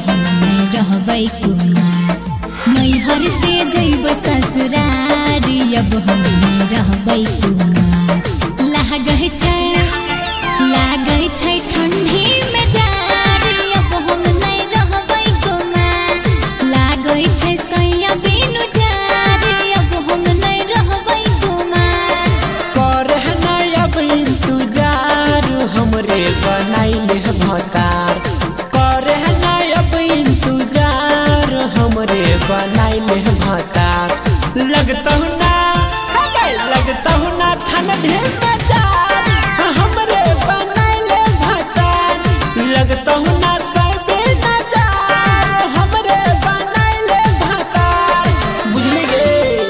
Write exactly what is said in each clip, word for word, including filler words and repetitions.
हम नहीं रहबै कुमार। नैहर से जैब ससुरारी अब हम नहीं रहबै कुमार। लागै छै लागै छै ठंडी में जारी अब हम नहीं रहबै कुमार। लागै छै सैया बिनु जारी अब हम नहीं रहबै कुमार। करह नहीं अब इंतजार हमरे बनाइले भतार। करह नहीं अब इंतजार हमरे बनाइले भतार। लगता हूँ ना लगता हूँ ना ठंडे में जार हमरे बनाइले भतार। लगता हूँ ना सबे ना जार हमरे बनाइले भतार। बुझले गे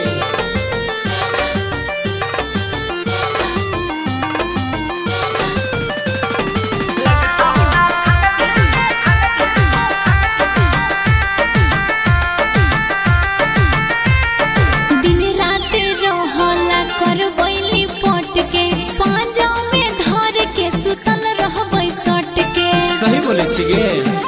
करबैली पट के पांजा में धर के सुतल रहबै सट के। सही बोले छी गे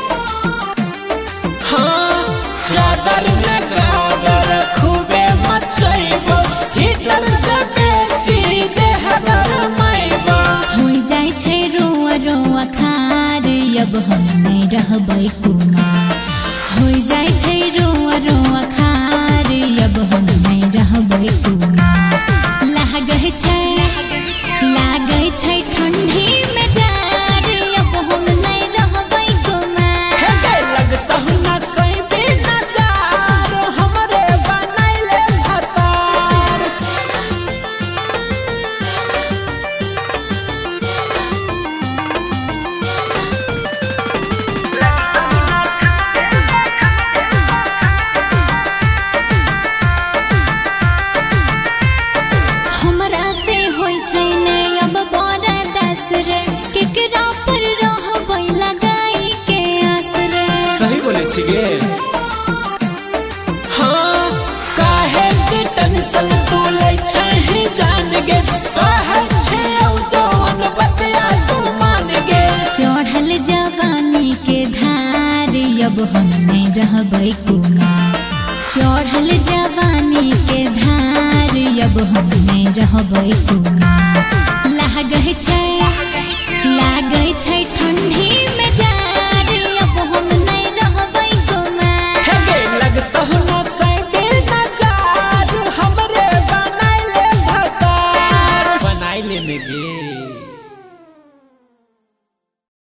हाँ चादर में गादर खूबे मचैबो हीटर से बेसी देह गरमैबो। होई जाय छै रोआ रोआ खार अब हम नहीं रहबै कुमार। होई जाय छै रोआ रोआ खार अब हम नहीं रहबै कुमार। लागै छै लागै छै ठंडी में जारी अब हम नहीं रहबै कुमार। लगता हूँ ना सही बिना जार हमरे बनाइले भतार। हमरा से होई छै नै अब बड़ा दस रे केकरा पर रहबै लगाई के आस रे। सही बोले छी गे हाँ काहे के टेंशन तू लै छै जान गे। काहे छै औ जवान बतिया तू मान गे। चढ़ल जवानी के धार अब हम नहीं रहबै कुमार। चढ़ल जवानी के धार अब हम नहीं रहबै कुमार।